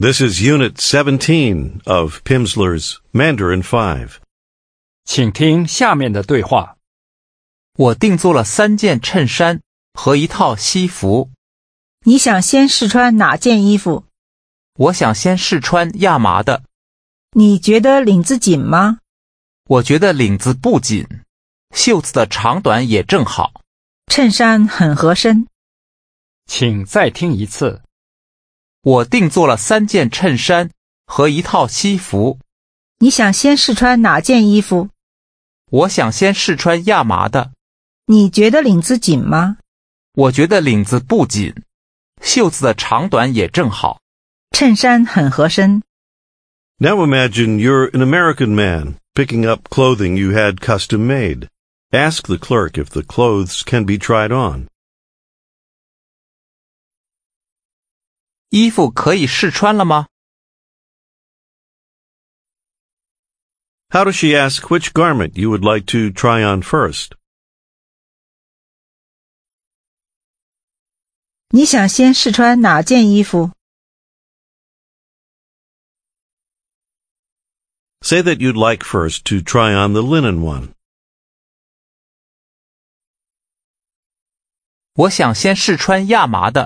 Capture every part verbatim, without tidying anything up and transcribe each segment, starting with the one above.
This is Unit seventeen of Pimsleur's Mandarin five. 请听下面的对话。 我订做了三件衬衫和一套西服。 你想先试穿哪件衣服？ 我想先试穿亚麻的。 你觉得领子紧吗？ 我觉得领子不紧，袖子的长短也正好。 衬衫很合身。 请再听一次。 我订做了三件衬衫和一套西服。 你想先试穿哪件衣服？ 我想先试穿亚麻的。 你觉得领子紧吗？ 我觉得领子不紧，袖子的长短也正好。 衬衫很合身。 Now imagine you're an American man picking up clothing you had custom made. Ask the clerk if the clothes can be tried on. 衣服可以试穿了吗？ How does she ask which garment you would like to try on first? 你想先试穿哪件衣服？ Say that you'd like first to try on the linen one. 我想先试穿亚麻的。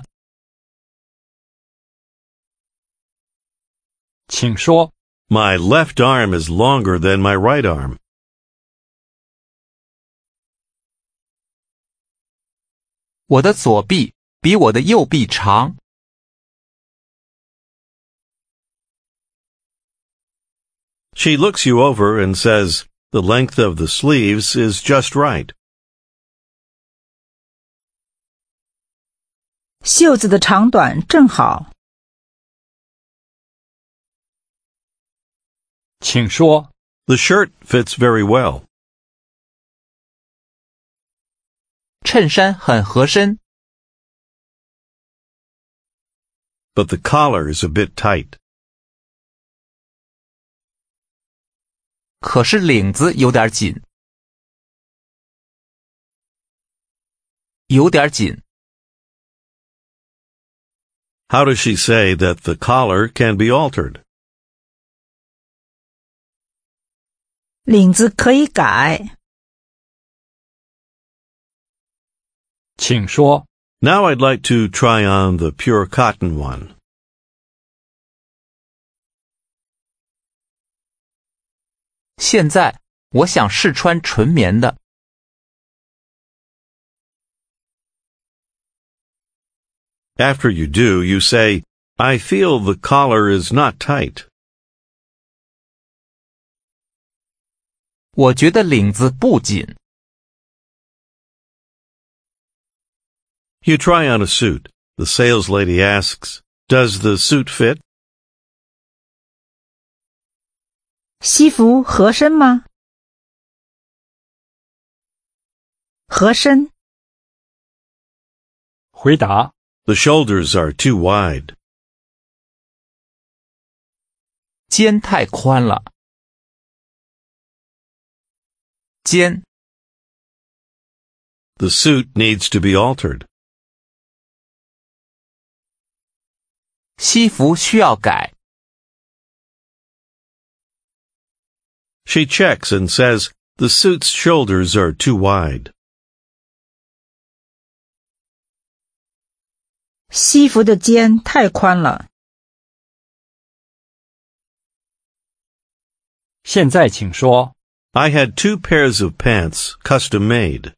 请说。 My left arm is longer than my right arm. 我的左臂比我的右臂长。 She looks you over and says, the length of the sleeves is just right. 袖子的长短正好。 请说。 The shirt fits very well. 衬衫很合身。 But the collar is a bit tight. 可是领子有点紧。有点紧。 How does she say that the collar can be altered? 领子可以改。 请说。 Now I'd like to try on the pure cotton one. 现在我想试穿纯棉的。 After you do, you say, I feel the collar is not tight. 我觉得领子不紧。 You try on a suit. The saleslady asks, Does the suit fit? 西服合身吗？合身。 回答。 The shoulders are too wide. 肩太宽了。肩。 The suit needs to be altered. 西服需要改。 She checks and says, The suit's shoulders are too wide. 西服的肩太宽了。 现在请说。 I had two pairs of pants custom made.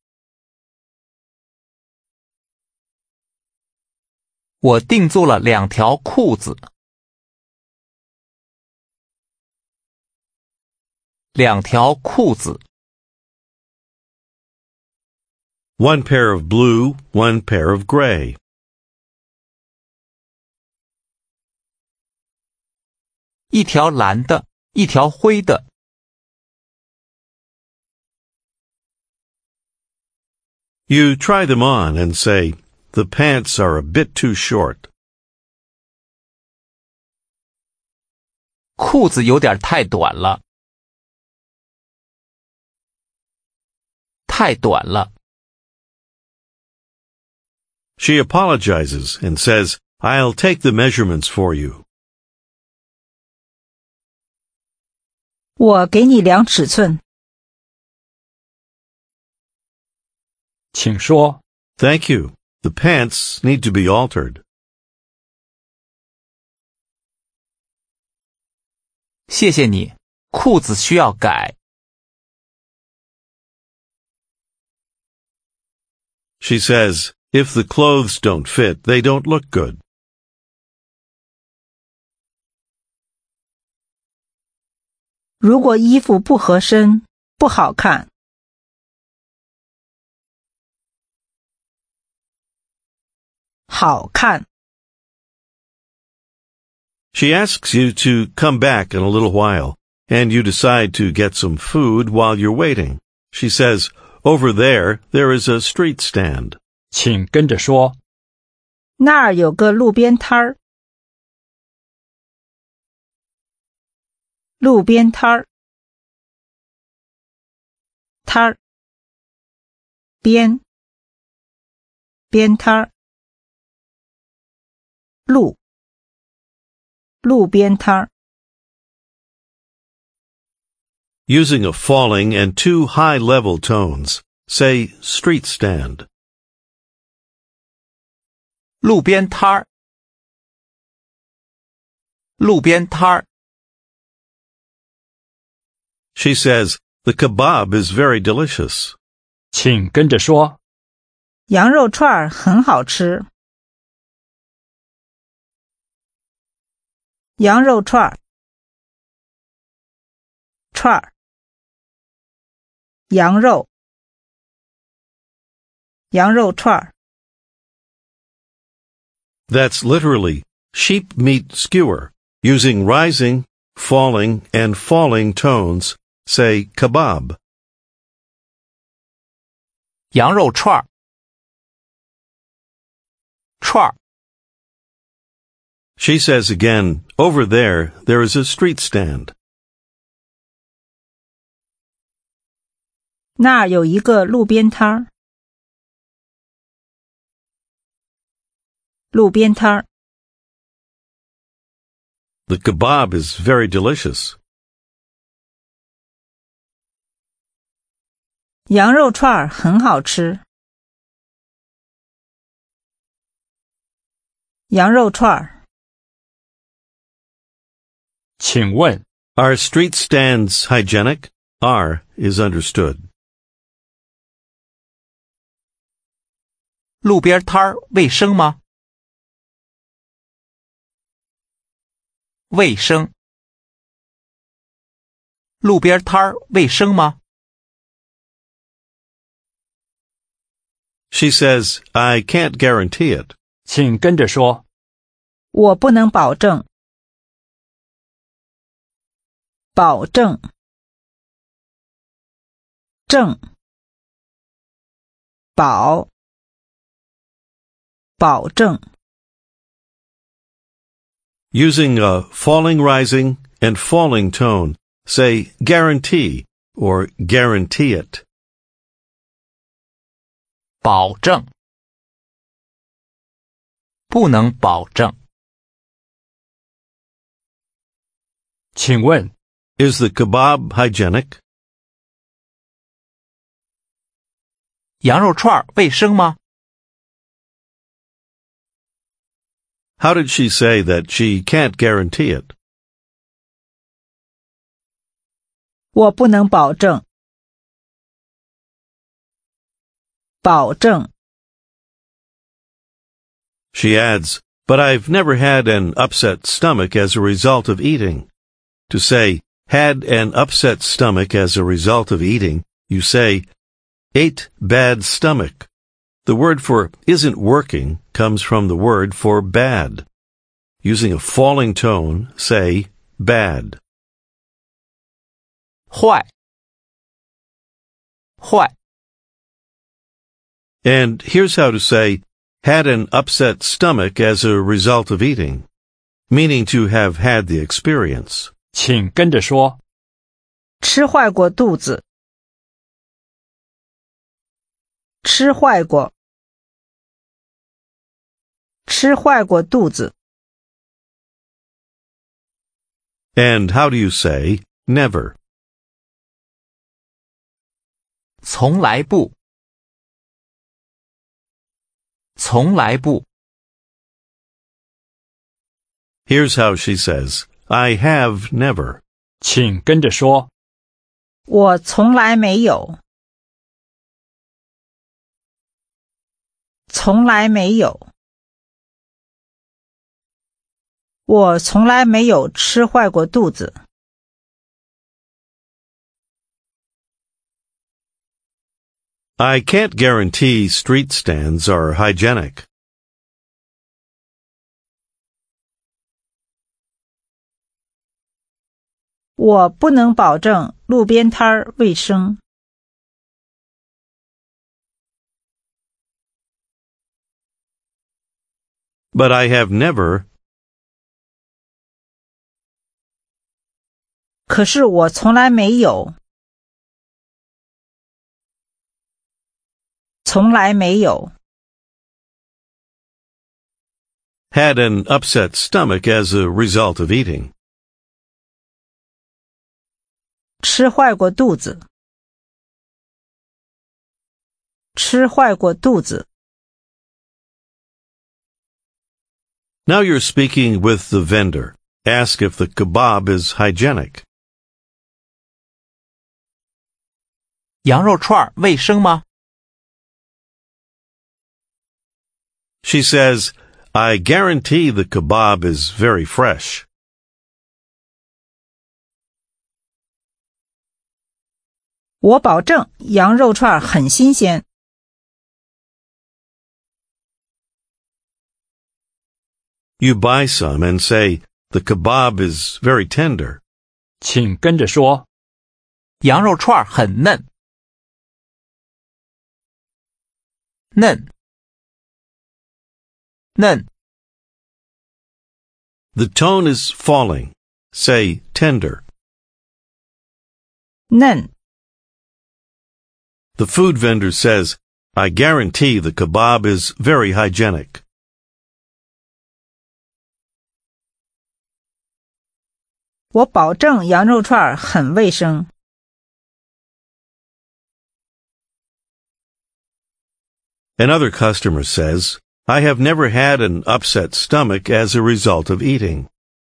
我订做了两条裤子。两条裤子。 One pair of blue, one pair of gray. 一条蓝的，一条灰的。 You try them on and say, The pants are a bit too short. 裤子有点太短了。太短了。 She apologizes and says, I'll take the measurements for you. 我给你量尺寸。 请说。 Thank you. The pants need to be altered. 谢谢你，裤子需要改。 She says, if the clothes don't fit, they don't look good. 如果衣服不合身，不好看。好看。 She asks you to come back in a little while, and you decide to get some food while you're waiting. She says, over there, there is a street stand. 请跟着说。 那儿有个路边摊儿。路边摊儿。摊儿。边。边摊儿。路。路边摊儿。 Using a falling and two high-level tones, say street stand. 路边摊儿。路边摊儿。 She says, the kebab is very delicious. 请跟着说。 羊肉串儿很好吃。羊肉串儿。串儿。羊肉。羊肉串儿。 That's literally sheep meat skewer. Using rising, falling, and falling tones, say kebab. 羊肉串儿。串儿。 She says again, over there, there is a street stand. 那儿有一个路边摊儿。路边摊儿。 The kebab is very delicious. 羊肉串儿很好吃。羊肉串儿。 请问 Are street stands hygienic? Are is understood. 路边摊儿卫生吗？卫生。路边摊儿卫生吗？ She says, I can't guarantee it. 请跟着说。 我不能保证。保证。证。保。保证。 Using a falling rising and falling tone, say guarantee or guarantee it. 保证。不能保证。 请问 Is the kebab hygienic? 羊肉串儿卫生吗？ How did she say that she can't guarantee it? 我不能保证。保证。 She adds, but I've never had an upset stomach as a result of eating. To say, had an upset stomach as a result of eating, you say, ate bad stomach. The word for isn't working comes from the word for bad. Using a falling tone, say bad. 坏。坏。 And here's how to say, had an upset stomach as a result of eating, meaning to have had the experience. 请跟着说。 吃坏过肚子。吃坏过。吃坏过肚子。 And how do you say never? 从来不，从来不。 Here's how she says, I have never. 请跟着说。 我从来没有，从来没有。我从来没有吃坏过肚子。 I can't guarantee street stands are hygienic. 我不能保证路边摊儿卫生。 But I have never. 可是我从来没有，从来没有。 Had an upset stomach as a result of eating. 吃坏过肚子，吃坏过肚子。 Now you're speaking with the vendor. Ask if the kebab is hygienic. 羊肉串卫生吗？ She says, I guarantee the kebab is very fresh. 我保证羊肉串很新鲜。 You buy some and say, the kebab is very tender. 请跟着说。 羊肉串很嫩，嫩，嫩。 The tone is falling. Say tender. 嫩。 The food vendor says, I guarantee the kebab is very hygienic. 我保证羊肉串很卫生。 Another customer says, I have never had an upset stomach as a result of eating.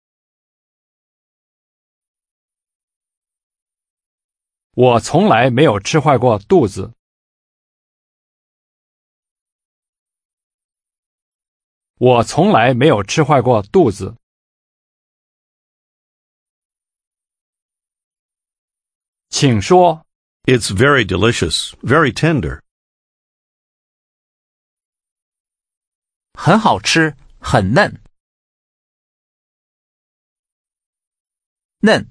我从来没有吃坏过肚子。我从来没有吃坏过肚子。请说。 It's very delicious, very tender. 很好吃，很嫩，嫩。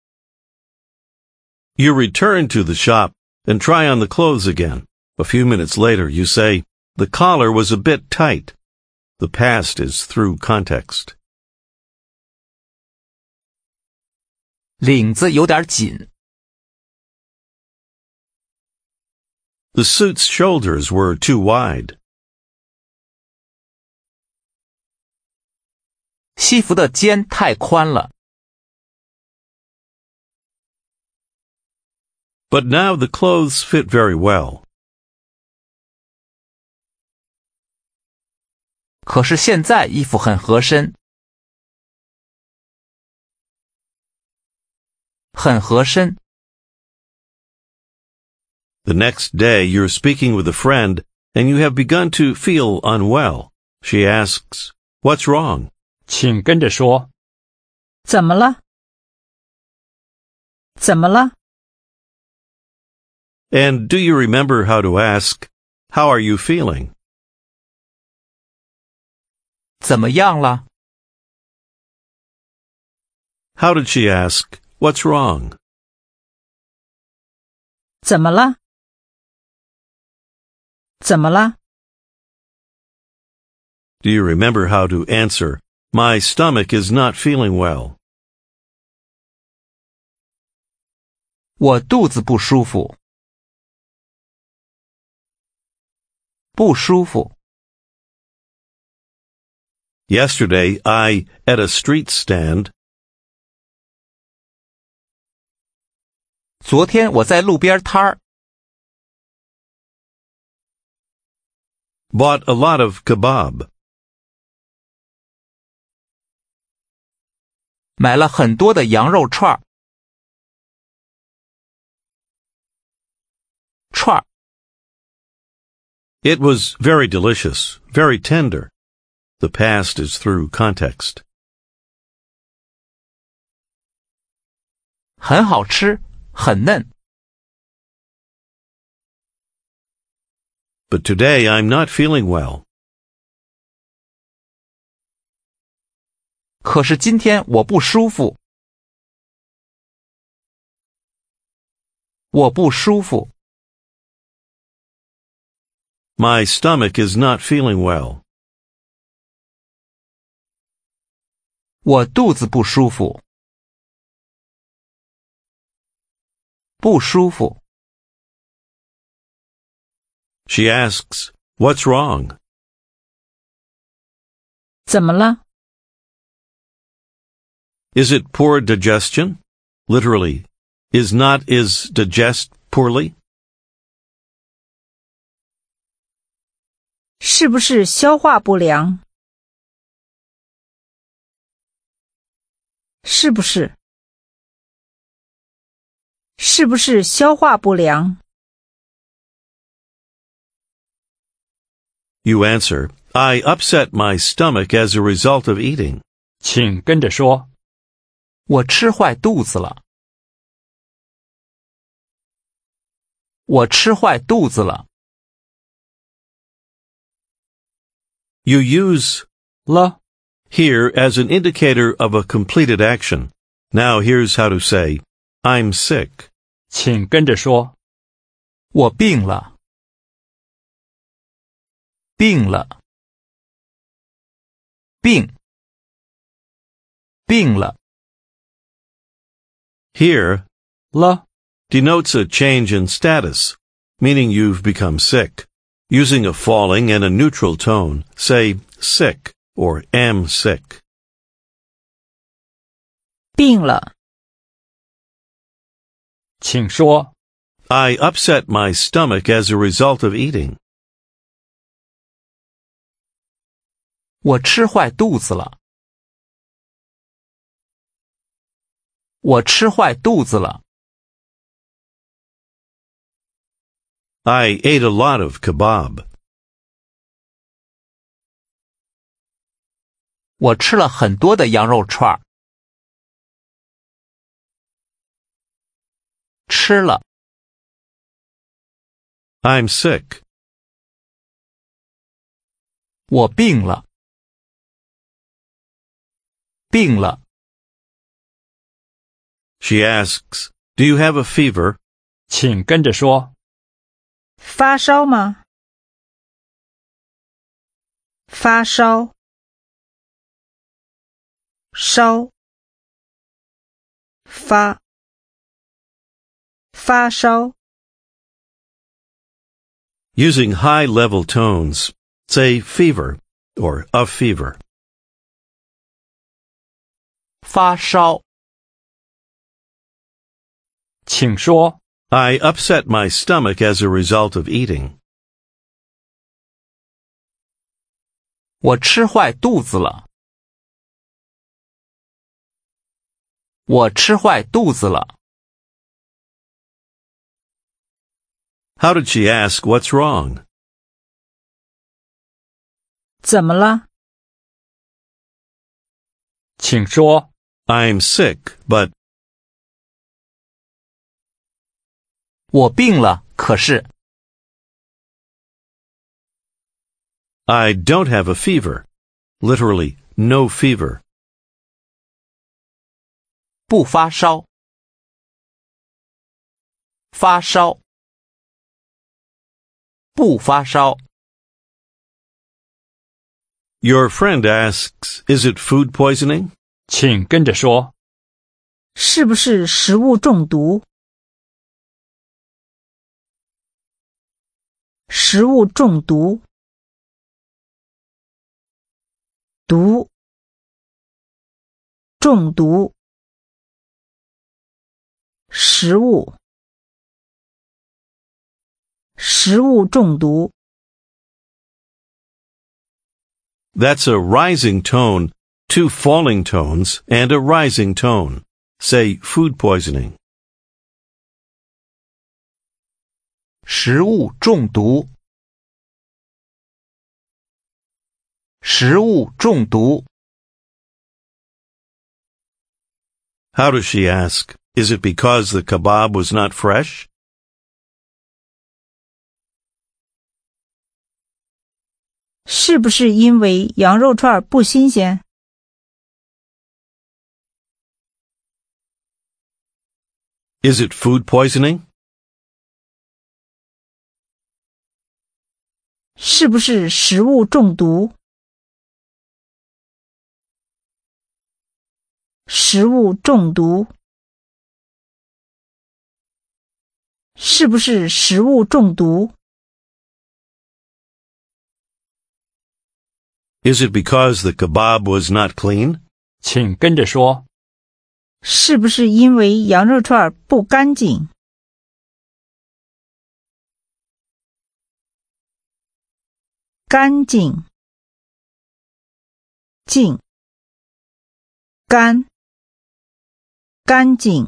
You return to the shop and try on the clothes again. A few minutes later, you say, the collar was a bit tight. The past is through context. 领子有点紧， The suit's shoulders were too wide. 西服的肩太宽了。 But now the clothes fit very well. 可是现在衣服很合身，很合身。 The next day, you're speaking with a friend, and you have begun to feel unwell. She asks, What's wrong? 请跟着说。 怎么了？怎么了？ And do you remember how to ask, How are you feeling? 怎么样了？ How did she ask, What's wrong? 怎么了？怎么了？ Do you remember how to answer, My stomach is not feeling well? 我肚子不舒服，不舒服。 Yesterday, I, at a street stand, 昨天我在路边摊儿 bought a lot of kebab. 买了很多的羊肉串儿。串儿 It was very delicious, very tender. The past is through context. 很好吃，很嫩。 But today I'm not feeling well. 可是今天我不舒服。我不舒服。 My stomach is not feeling well. 我肚子不舒服。不舒服。 She asks, "What's wrong?" 怎么了？ Is it poor digestion? Literally, is not is digest poorly? 是不是消化不良？是不是？是不是消化不良？ You answer, I upset my stomach as a result of eating. 请跟着说。 我吃坏肚子了。我吃坏肚子了。 You use 了 here as an indicator of a completed action. Now here's how to say, I'm sick. 请跟着说。 我病了。病了。病。病了。 Here 了 denotes a change in status, meaning you've become sick. Using a falling and a neutral tone, say sick or am sick. 病了。 请说。 I upset my stomach as a result of eating. 我吃坏肚子了。我吃坏肚子了。 I ate a lot of kebab. 我吃了很多的羊肉串儿。吃了。 I'm sick. 我病了。病了。 She asks, Do you have a fever? 请跟着说。 发烧吗？发烧。烧。发。发烧。 Using high-level tones, say fever or a fever. 发烧。 请说。 I upset my stomach as a result of eating. 我吃坏肚子了。我吃坏肚子了。 How did she ask what's wrong? 怎么了？ 请说。 I'm sick, but 我病了，可是 I don't have a fever. Literally, no fever. 不发烧。发烧。不发烧。 Your friend asks, Is it food poisoning? 请跟着说。 是不是食物中毒？食物中毒。毒。中毒。食物。食物中毒。 That's a rising tone, two falling tones, and a rising tone. Say food poisoning. 食物中毒，食物中毒。 How does she ask? Is it because the kebab was not fresh? 是不是因为羊肉串不新鲜？ Is it food poisoning? 是不是食物中毒？食物中毒。是不是食物中毒？ Is it because the kebab was not clean? 请跟着说。 是不是因为羊肉串不干净？干净，净，干，干净。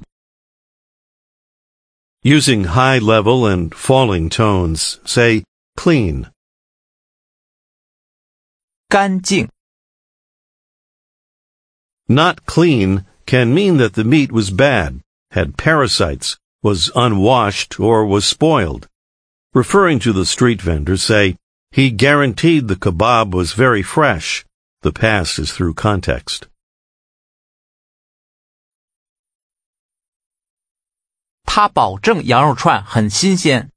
Using high level and falling tones, say clean. 干净， Not clean can mean that the meat was bad, had parasites, was unwashed, or was spoiled. Referring to the street vendor, say, he guaranteed the kebab was very fresh. The past is through context. 他保证羊肉串很新鲜。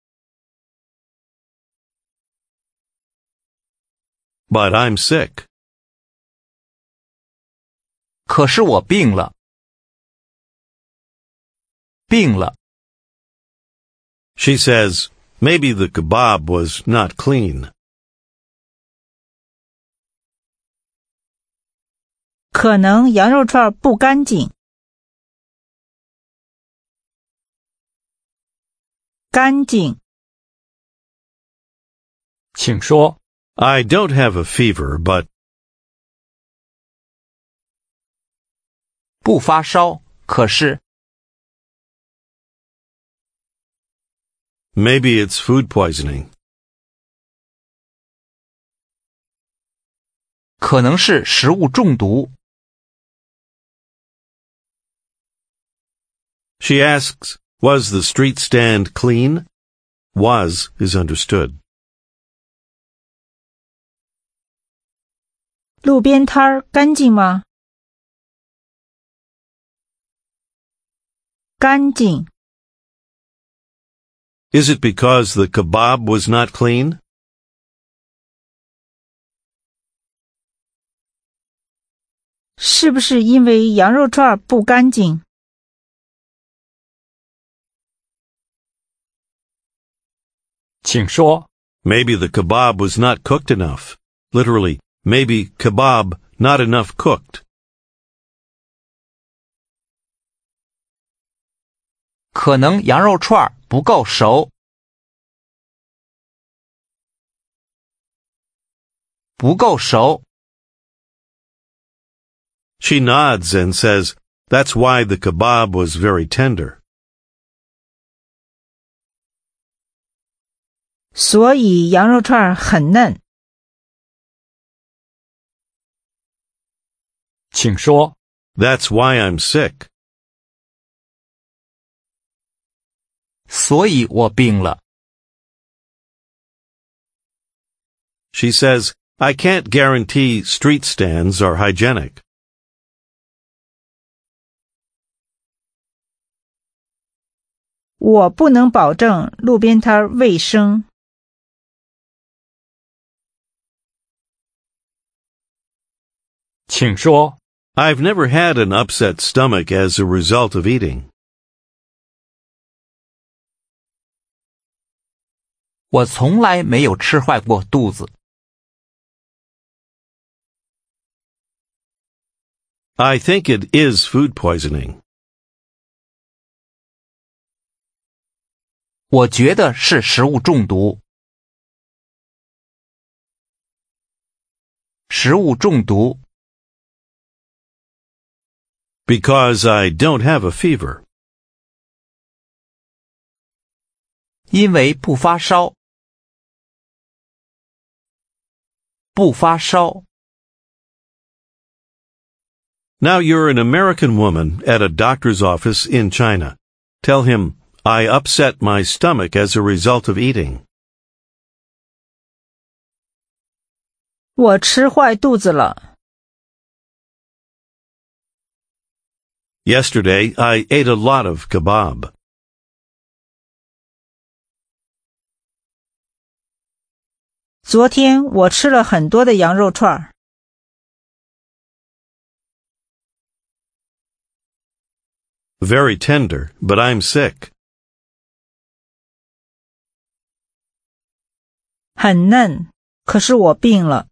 But I'm sick. 可是我病了，病了。 She says, maybe the kebab was not clean. 可能羊肉串不干净。干净。 请说。 I don't have a fever, but 不发烧，可是 maybe it's food poisoning. 可能是食物中毒。 She asks, was the street stand clean? Was is understood. 路边摊儿干净吗？干净。 Is it because the kebab was not clean? 是不是因为羊肉串不干净？ 请说。 Maybe the kebab was not cooked enough. Literally, maybe kebab not enough cooked. 可能羊肉串不够熟。不够熟。 She nods and says, that's why the kebab was very tender. 所以羊肉串很嫩。 请说。 That's why I'm sick. 所以我病了。 She says, I can't guarantee street stands are hygienic. 我不能保证路边摊卫生。 请说。 I've never had an upset stomach as a result of eating. 我从来没有吃坏过肚子。 I think it is food poisoning. 我觉得是食物中毒。 食物中毒。 Because I don't have a fever. 因为不发烧。不发烧。 Now you're an American woman at a doctor's office in China. Tell him, I upset my stomach as a result of eating. 我吃坏肚子了。 Yesterday, I ate a lot of kebab. 昨天我吃了很多的羊肉串。 Very tender, but I'm sick. 很嫩，可是我病了。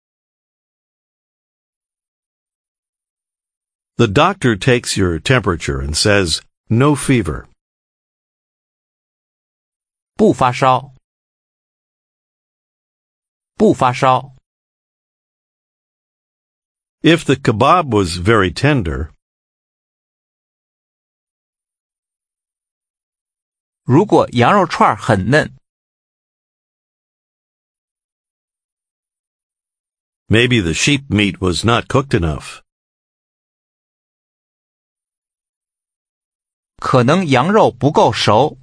The doctor takes your temperature and says, no fever. 不发烧。不发烧。 If the kebab was very tender, 如果羊肉串很嫩， maybe the sheep meat was not cooked enough. 可能羊肉不够熟。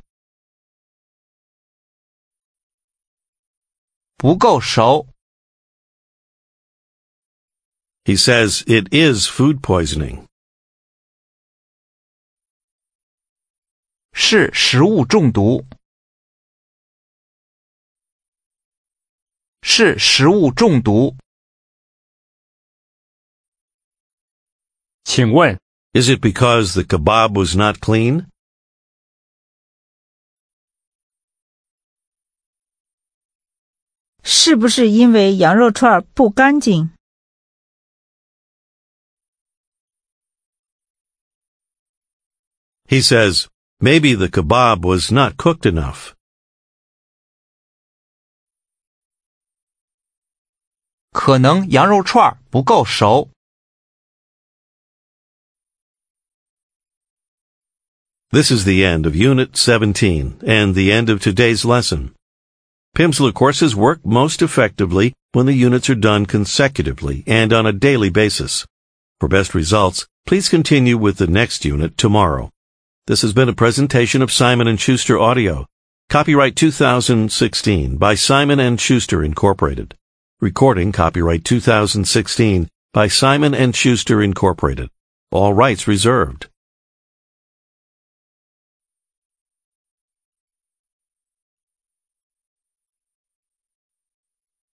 不够熟。 He says it is food poisoning. 是食物中毒。是食物中毒。 请问 Is it because the kebab was not clean? 是不是因为羊肉串不干净？ He says, maybe the kebab was not cooked enough. 可能羊肉串不够熟。 This is the end of Unit seventeen and the end of today's lesson. Pimsleur courses work most effectively when the units are done consecutively and on a daily basis. For best results, please continue with the next unit tomorrow. This has been a presentation of Simon and Schuster Audio. Copyright two thousand sixteen by Simon and Schuster Incorporated. Recording copyright two thousand sixteen by Simon and Schuster Incorporated. All rights reserved.